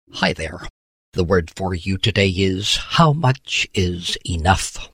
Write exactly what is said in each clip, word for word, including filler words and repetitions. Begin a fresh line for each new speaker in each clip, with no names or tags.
Hi there. The word for you today is, how much is enough?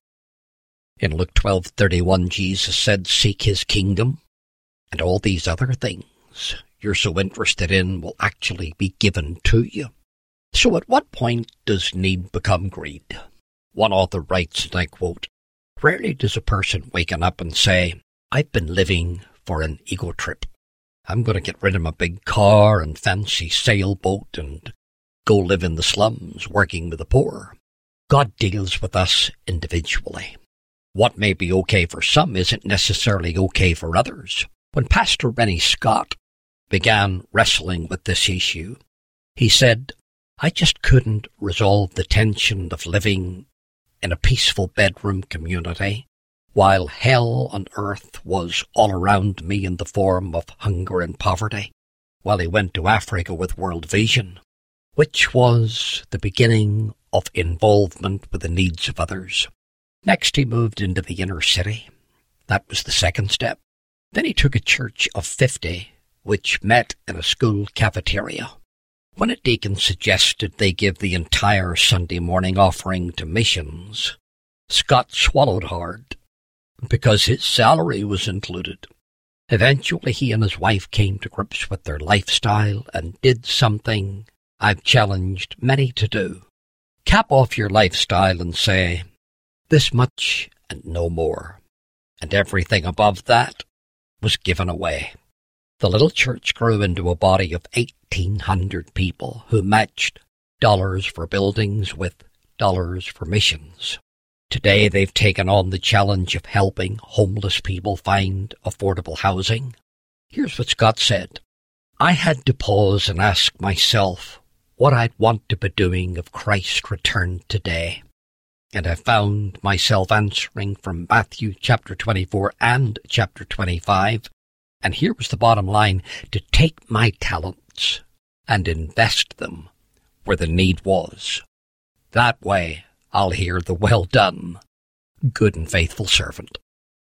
In Luke twelve thirty-one, Jesus said, seek his kingdom, and all these other things you're so interested in will actually be given to you. So at what point does need become greed? One author writes, and I quote, rarely does a person waken up and say, I've been living for an ego trip. I'm going to get rid of my big car and fancy sailboat and go live in the slums working with the poor. God deals with us individually. What may be okay for some isn't necessarily okay for others. When Pastor Rennie Scott began wrestling with this issue, he said, I just couldn't resolve the tension of living in a peaceful bedroom community while hell on earth was all around me in the form of hunger and poverty, while he went to Africa with World Vision, which was the beginning of involvement with the needs of others. Next, he moved into the inner city. That was the second step. Then he took a church of fifty, which met in a school cafeteria. When a deacon suggested they give the entire Sunday morning offering to missions, Scott swallowed hard, because his salary was included. Eventually, he and his wife came to grips with their lifestyle and did something I've challenged many to do. Cap off your lifestyle and say, this much and no more. And everything above that was given away. The little church grew into a body of eighteen hundred people who matched dollars for buildings with dollars for missions. Today they've taken on the challenge of helping homeless people find affordable housing. Here's what Scott said. I had to pause and ask myself what I'd want to be doing if Christ returned today. And I found myself answering from Matthew chapter twenty-four and chapter twenty-five. And here was the bottom line, to take my talents and invest them where the need was. That way I'll hear the well done, good and faithful servant.